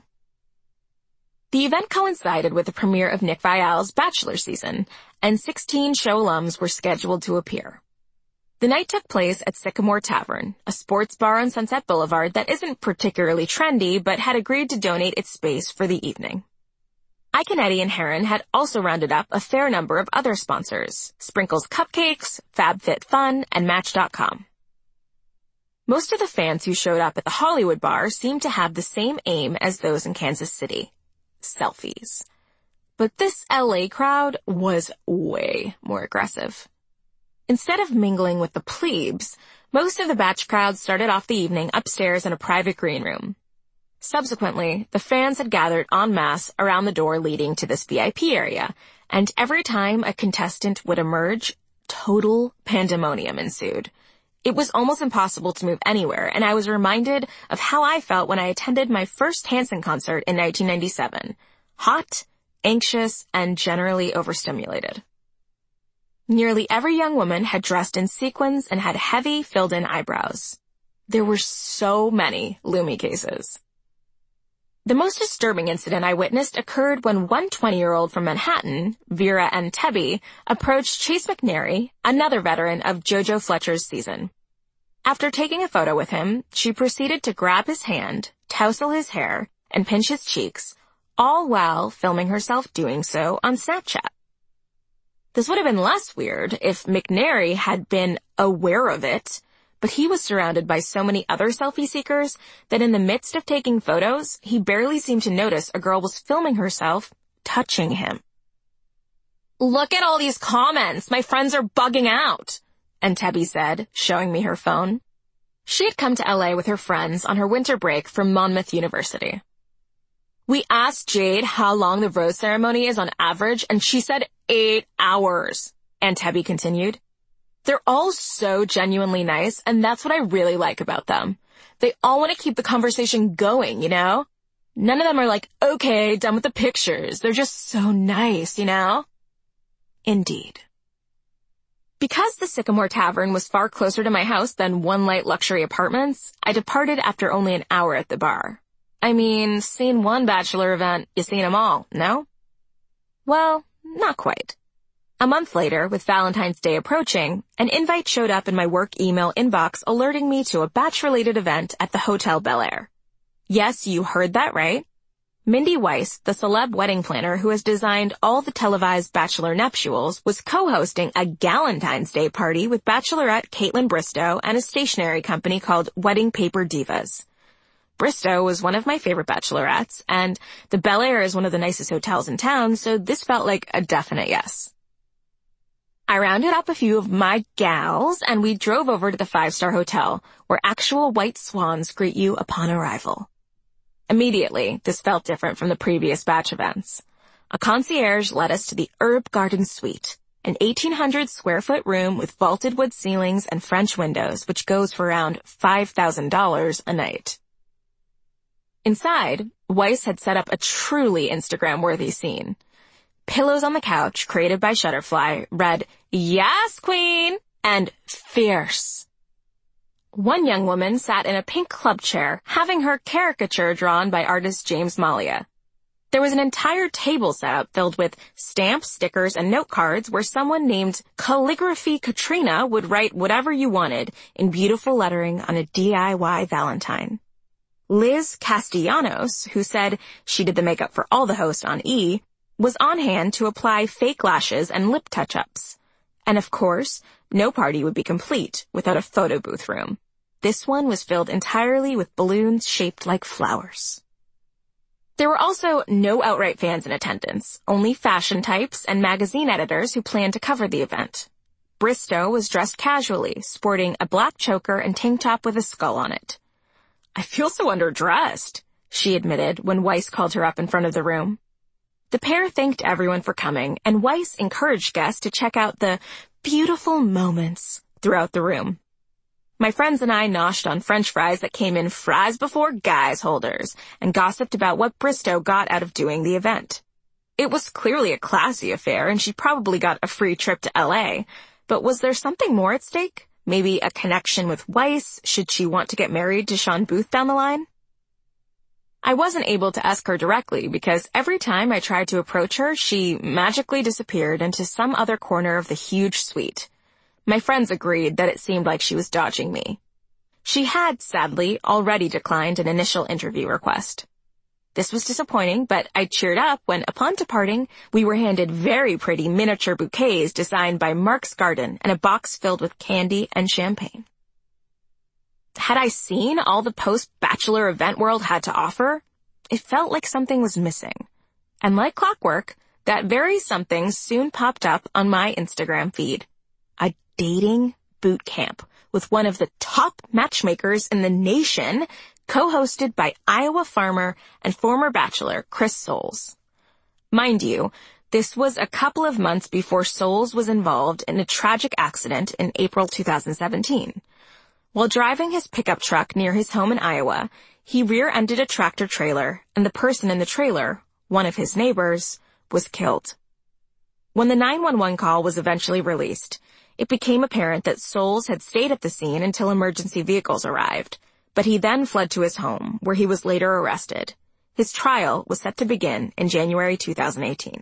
The event coincided with the premiere of Nick Viall's Bachelor season, and sixteen show alums were scheduled to appear. The night took place at Sycamore Tavern, a sports bar on Sunset Boulevard that isn't particularly trendy, but had agreed to donate its space for the evening. Iconetti and Heron had also rounded up a fair number of other sponsors, Sprinkles Cupcakes, FabFitFun, and Match dot com. Most of the fans who showed up at the Hollywood bar seemed to have the same aim as those in Kansas City: selfies. But this L A crowd was way more aggressive. Instead of mingling with the plebes, most of the Batch crowd started off the evening upstairs in a private green room. Subsequently, the fans had gathered en masse around the door leading to this V I P area, and every time a contestant would emerge, total pandemonium ensued. It was almost impossible to move anywhere, and I was reminded of how I felt when I attended my first Hanson concert in nineteen ninety-seven. Hot, anxious, and generally overstimulated. Nearly every young woman had dressed in sequins and had heavy, filled-in eyebrows. There were so many Lumi cases. The most disturbing incident I witnessed occurred when one twenty-year-old from Manhattan, Vera Entebbe, approached Chase McNary, another veteran of JoJo Fletcher's season. After taking a photo with him, she proceeded to grab his hand, tousle his hair, and pinch his cheeks, all while filming herself doing so on Snapchat. This would have been less weird if McNary had been aware of it, but he was surrounded by so many other selfie seekers that in the midst of taking photos, he barely seemed to notice a girl was filming herself touching him. "Look at all these comments. My friends are bugging out," Entebbe said, showing me her phone. She had come to L A with her friends on her winter break from Monmouth University. We asked Jade how long the rose ceremony is on average, and she said eight hours, Entebbe continued. They're all so genuinely nice, and that's what I really like about them. They all want to keep the conversation going, you know? None of them are like, okay, done with the pictures. They're just so nice, you know? Indeed. Because the Sycamore Tavern was far closer to my house than One Light Luxury Apartments, I departed after only an hour at the bar. I mean, seen one Bachelor event, you seen them all, no? Well, not quite. A month later, with Valentine's Day approaching, an invite showed up in my work email inbox alerting me to a Batch-related event at the Hotel Bel Air. Yes, you heard that right. Mindy Weiss, the celeb wedding planner who has designed all the televised bachelor nuptials, was co-hosting a Galentine's Day party with bachelorette Kaitlyn Bristowe and a stationery company called Wedding Paper Divas. Bristowe was one of my favorite bachelorettes, and the Bel Air is one of the nicest hotels in town, so this felt like a definite yes. I rounded up a few of my gals, and we drove over to the five-star hotel, where actual white swans greet you upon arrival. Immediately, this felt different from the previous batch events. A concierge led us to the Herb Garden Suite, an eighteen hundred square foot room with vaulted wood ceilings and French windows, which goes for around five thousand dollars a night. Inside, Weiss had set up a truly Instagram-worthy scene. Pillows on the couch, created by Shutterfly, read, "Yes, Queen!" and "Fierce." One young woman sat in a pink club chair, having her caricature drawn by artist James Malia. There was an entire table set up filled with stamps, stickers, and note cards where someone named Calligraphy Katrina would write whatever you wanted in beautiful lettering on a D I Y Valentine. Liz Castellanos, who said she did the makeup for all the hosts on E!, was on hand to apply fake lashes and lip touch-ups. And of course, no party would be complete without a photo booth room. This one was filled entirely with balloons shaped like flowers. There were also no outright fans in attendance, only fashion types and magazine editors who planned to cover the event. Bristowe was dressed casually, sporting a black choker and tank top with a skull on it. "I feel so underdressed," she admitted when Weiss called her up in front of the room. The pair thanked everyone for coming, and Weiss encouraged guests to check out the beautiful moments throughout the room. My friends and I noshed on French fries that came in fries before guys holders and gossiped about what Bristowe got out of doing the event. It was clearly a classy affair, and she probably got a free trip to L A, but was there something more at stake? Maybe a connection with Weiss, should she want to get married to Sean Booth down the line? I wasn't able to ask her directly because every time I tried to approach her, she magically disappeared into some other corner of the huge suite. My friends agreed that it seemed like she was dodging me. She had, sadly, already declined an initial interview request. This was disappointing, but I cheered up when, upon departing, we were handed very pretty miniature bouquets designed by Mark's Garden and a box filled with candy and champagne. Had I seen all the post-bachelor event world had to offer? It felt like something was missing. And like clockwork, that very something soon popped up on my Instagram feed. A dating boot camp with one of the top matchmakers in the nation, co-hosted by Iowa farmer and former bachelor Chris Soules. Mind you, this was a couple of months before Soules was involved in a tragic accident in April two thousand seventeen. While driving his pickup truck near his home in Iowa, he rear-ended a tractor trailer, and the person in the trailer, one of his neighbors, was killed. When the nine one one call was eventually released, it became apparent that Soules had stayed at the scene until emergency vehicles arrived, but he then fled to his home, where he was later arrested. His trial was set to begin in January two thousand eighteen.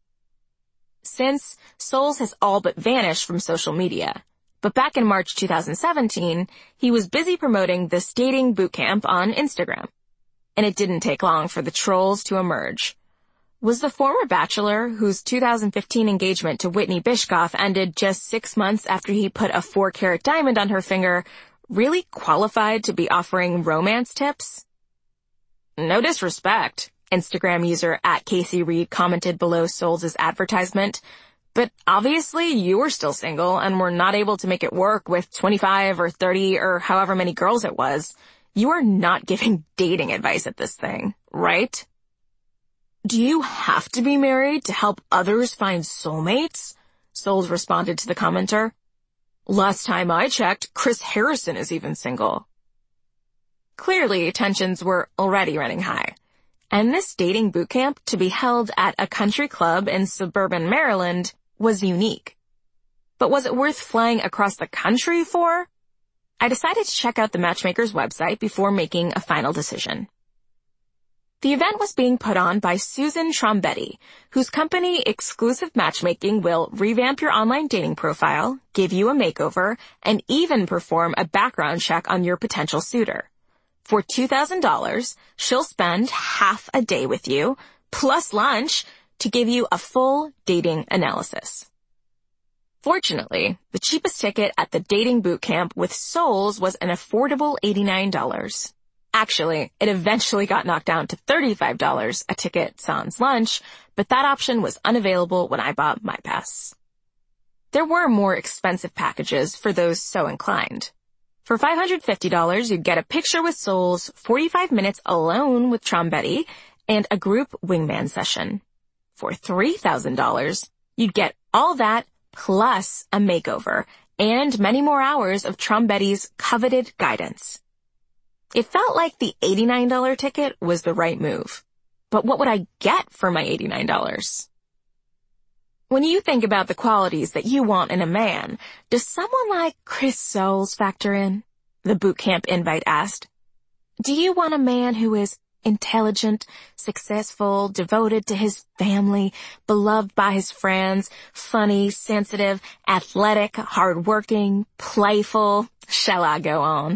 Since, Soules has all but vanished from social media. But back in March two thousand seventeen, he was busy promoting this dating bootcamp on Instagram. And it didn't take long for the trolls to emerge. Was the former bachelor, whose two thousand fifteen engagement to Whitney Bishkoff ended just six months after he put a four-carat diamond on her finger, really qualified to be offering romance tips? No disrespect, Instagram user at Casey Reed commented below Soules' advertisement, but obviously you were still single and were not able to make it work with twenty-five or thirty or however many girls it was. You are not giving dating advice at this thing, right? Do you have to be married to help others find soulmates? Soules responded to the commenter. Last time I checked, Chris Harrison is even single. Clearly, tensions were already running high. And this dating bootcamp, to be held at a country club in suburban Maryland, was unique. But was it worth flying across the country for? I decided to check out the matchmaker's website before making a final decision. The event was being put on by Susan Trombetti, whose company Exclusive Matchmaking will revamp your online dating profile, give you a makeover, and even perform a background check on your potential suitor. For two thousand dollars, she'll spend half a day with you, plus lunch, to give you a full dating analysis. Fortunately, the cheapest ticket at the dating boot camp with Souls was an affordable eighty-nine dollars. Actually, it eventually got knocked down to thirty-five dollars a ticket sans lunch, but that option was unavailable when I bought my pass. There were more expensive packages for those so inclined. For five hundred fifty dollars, you'd get a picture with Souls, forty-five minutes alone with Trombetti, and a group wingman session. For three thousand dollars, you'd get all that plus a makeover and many more hours of Trombetti's coveted guidance. It felt like the eighty-nine dollars ticket was the right move. But what would I get for my eighty-nine dollars? When you think about the qualities that you want in a man, does someone like Chris Soules factor in? The boot camp invite asked. Do you want a man who is intelligent, successful, devoted to his family, beloved by his friends, funny, sensitive, athletic, hardworking, playful? Shall I go on?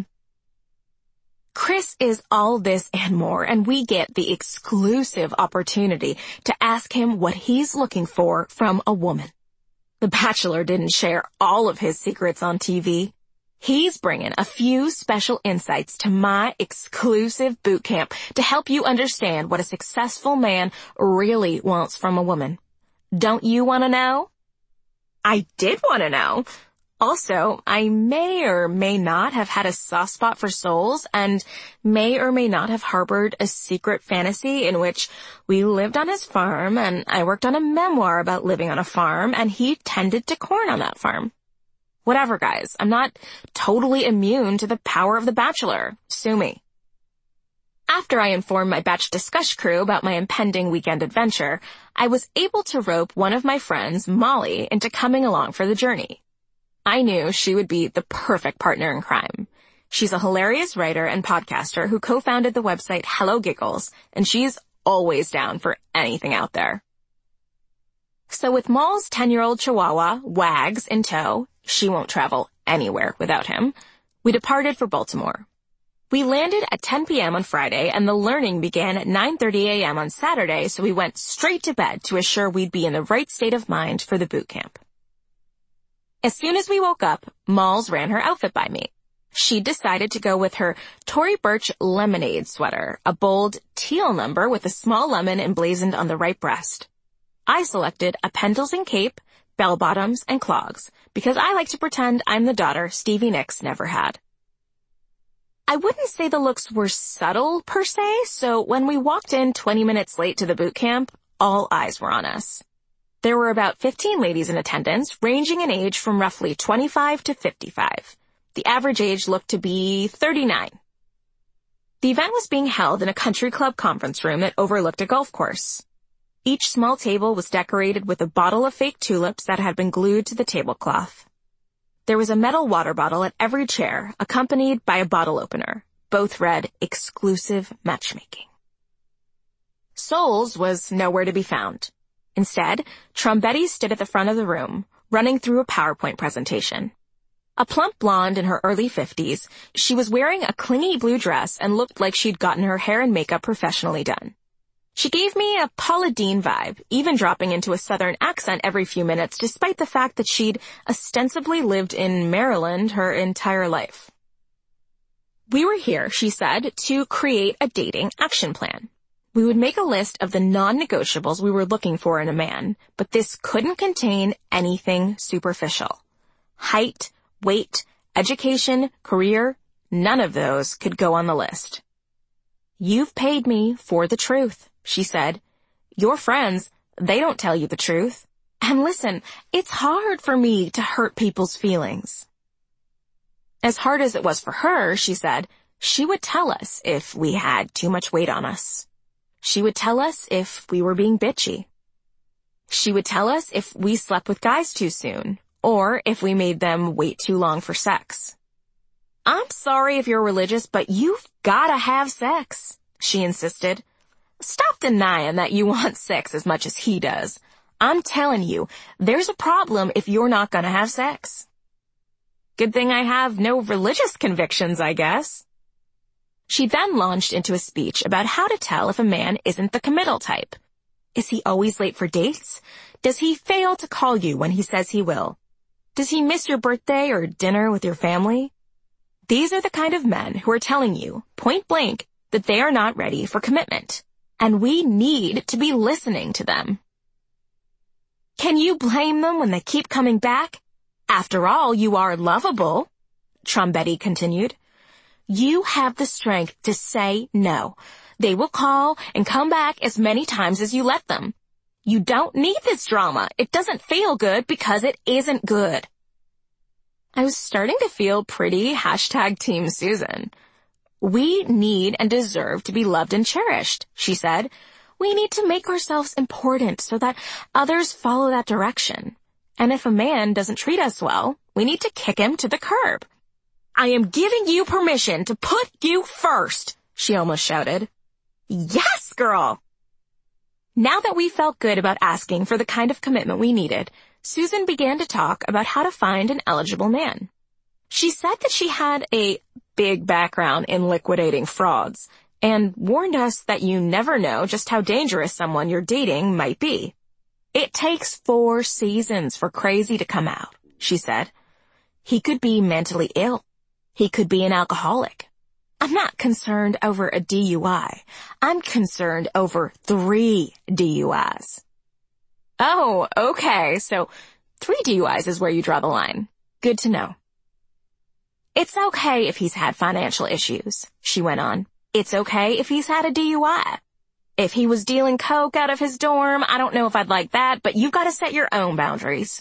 Chris is all this and more, and we get the exclusive opportunity to ask him what he's looking for from a woman. The Bachelor didn't share all of his secrets on T V. He's bringing a few special insights to my exclusive boot camp to help you understand what a successful man really wants from a woman. Don't you want to know? I did want to know. Also, I may or may not have had a soft spot for Soules and may or may not have harbored a secret fantasy in which we lived on his farm and I worked on a memoir about living on a farm and he tended to corn on that farm. Whatever, guys. I'm not totally immune to the power of The Bachelor. Sue me. After I informed my Batch Discuss crew about my impending weekend adventure, I was able to rope one of my friends, Molly, into coming along for the journey. I knew she would be the perfect partner in crime. She's a hilarious writer and podcaster who co-founded the website Hello Giggles, and she's always down for anything out there. So with Maul's ten-year-old chihuahua, Wags, in tow, she won't travel anywhere without him, we departed for Baltimore. We landed at ten p.m. on Friday, and the learning began at nine thirty a.m. on Saturday, so we went straight to bed to assure we'd be in the right state of mind for the boot camp. As soon as we woke up, Malls ran her outfit by me. She decided to go with her Tory Burch lemonade sweater, a bold teal number with a small lemon emblazoned on the right breast. I selected a Pendleton cape, bell-bottoms, and clogs, because I like to pretend I'm the daughter Stevie Nicks never had. I wouldn't say the looks were subtle, per se, so when we walked in twenty minutes late to the boot camp, all eyes were on us. There were about fifteen ladies in attendance, ranging in age from roughly twenty-five to fifty-five. The average age looked to be thirty-nine. The event was being held in a country club conference room that overlooked a golf course. Each small table was decorated with a bottle of fake tulips that had been glued to the tablecloth. There was a metal water bottle at every chair, accompanied by a bottle opener. Both read, "Exclusive Matchmaking." Soules was nowhere to be found. Instead, Trombetti stood at the front of the room, running through a PowerPoint presentation. A plump blonde in her early fifties, she was wearing a clingy blue dress and looked like she'd gotten her hair and makeup professionally done. She gave me a Paula Deen vibe, even dropping into a southern accent every few minutes, despite the fact that she'd ostensibly lived in Maryland her entire life. We were here, she said, to create a dating action plan. We would make a list of the non-negotiables we were looking for in a man, but this couldn't contain anything superficial. Height, weight, education, career, none of those could go on the list. "You've paid me for the truth," she said. "Your friends, they don't tell you the truth. And listen, it's hard for me to hurt people's feelings." As hard as it was for her, she said, she would tell us if we had too much weight on us. She would tell us if we were being bitchy. She would tell us if we slept with guys too soon, or if we made them wait too long for sex. "I'm sorry if you're religious, but you've gotta have sex," she insisted. "Stop denying that you want sex as much as he does. I'm telling you, there's a problem if you're not gonna have sex." Good thing I have no religious convictions, I guess. She then launched into a speech about how to tell if a man isn't the committal type. Is he always late for dates? Does he fail to call you when he says he will? Does he miss your birthday or dinner with your family? These are the kind of men who are telling you, point blank, that they are not ready for commitment. And we need to be listening to them. Can you blame them when they keep coming back? After all, you are lovable, Trombetti continued. You have the strength to say no. They will call and come back as many times as you let them. You don't need this drama. It doesn't feel good because it isn't good. I was starting to feel pretty hashtag Team Susan. We need and deserve to be loved and cherished, she said. We need to make ourselves important so that others follow that direction. And if a man doesn't treat us well, we need to kick him to the curb. I am giving you permission to put you first, she almost shouted. Yes, girl! Now that we felt good about asking for the kind of commitment we needed, Susan began to talk about how to find an eligible man. She said that she had a big background in liquidating frauds and warned us that you never know just how dangerous someone you're dating might be. It takes four seasons for crazy to come out, she said. He could be mentally ill. He could be an alcoholic. I'm not concerned over a D U I. I'm concerned over three D U Is. Oh, okay. So three D U Is is where you draw the line. Good to know. It's okay if he's had financial issues, she went on. It's okay if he's had a D U I. If he was dealing coke out of his dorm, I don't know if I'd like that, but you've got to set your own boundaries.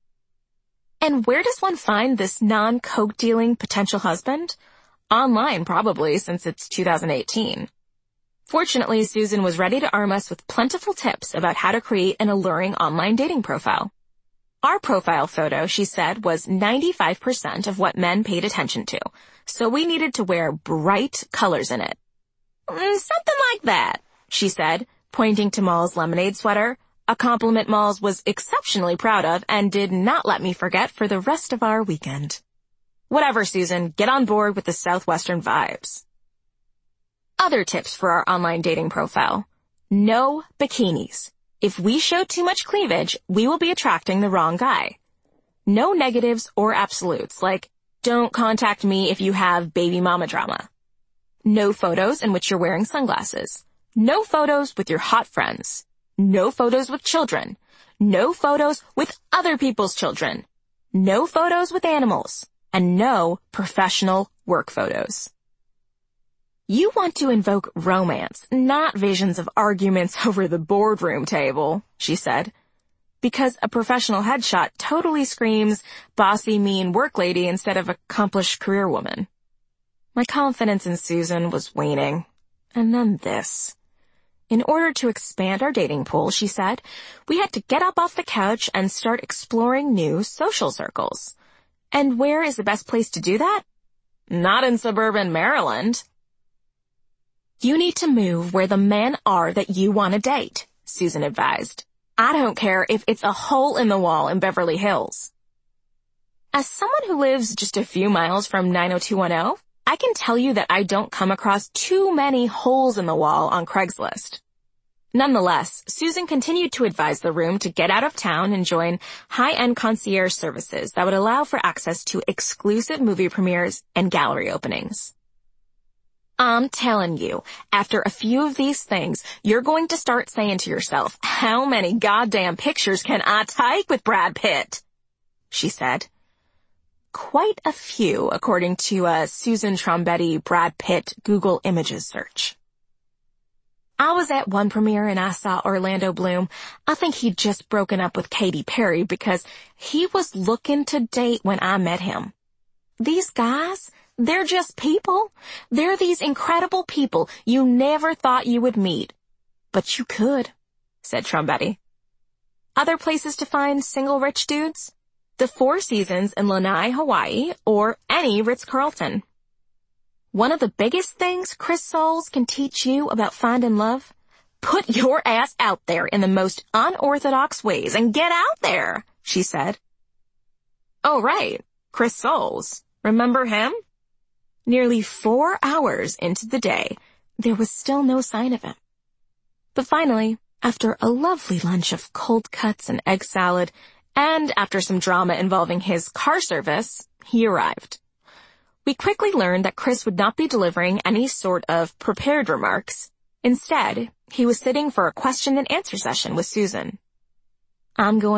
And where does one find this non-coke dealing potential husband? Online, probably, since it's two thousand eighteen. Fortunately, Susan was ready to arm us with plentiful tips about how to create an alluring online dating profile. Our profile photo, she said, was ninety-five percent of what men paid attention to, so we needed to wear bright colors in it. Mm, something like that, she said, pointing to Mal's lemonade sweater, a compliment Malls was exceptionally proud of and did not let me forget for the rest of our weekend. Whatever, Susan, get on board with the Southwestern vibes. Other tips for our online dating profile. No bikinis. If we show too much cleavage, we will be attracting the wrong guy. No negatives or absolutes, like, don't contact me if you have baby mama drama. No photos in which you're wearing sunglasses. No photos with your hot friends. No photos with children. No photos with other people's children. No photos with animals. And no professional work photos. You want to invoke romance, not visions of arguments over the boardroom table, she said. Because a professional headshot totally screams bossy, mean work lady instead of accomplished career woman. My confidence in Susan was waning. And then this. In order to expand our dating pool, she said, we had to get up off the couch and start exploring new social circles. And where is the best place to do that? Not in suburban Maryland. You need to move where the men are that you want to date, Susan advised. I don't care if it's a hole in the wall in Beverly Hills. As someone who lives just a few miles from nine oh two one oh, I can tell you that I don't come across too many holes in the wall on Craigslist. Nonetheless, Susan continued to advise the room to get out of town and join high-end concierge services that would allow for access to exclusive movie premieres and gallery openings. I'm telling you, after a few of these things, you're going to start saying to yourself, how many goddamn pictures can I take with Brad Pitt? She said. Quite a few, according to a Susan Trombetti Brad Pitt Google Images search. I was at one premiere and I saw Orlando Bloom. I think he'd just broken up with Katy Perry because he was looking to date when I met him. These guys, they're just people. They're these incredible people you never thought you would meet. But you could, said Trombetti. Other places to find single rich dudes? The Four Seasons in Lanai, Hawaii, or any Ritz-Carlton. One of the biggest things Chris Soules can teach you about finding love? Put your ass out there in the most unorthodox ways and get out there, she said. Oh, right. Chris Soules. Remember him? Nearly four hours into the day, there was still no sign of him. But finally, after a lovely lunch of cold cuts and egg salad, and after some drama involving his car service, he arrived. We quickly learned that Chris would not be delivering any sort of prepared remarks. Instead, he was sitting for a question and answer session with Susan. I'm going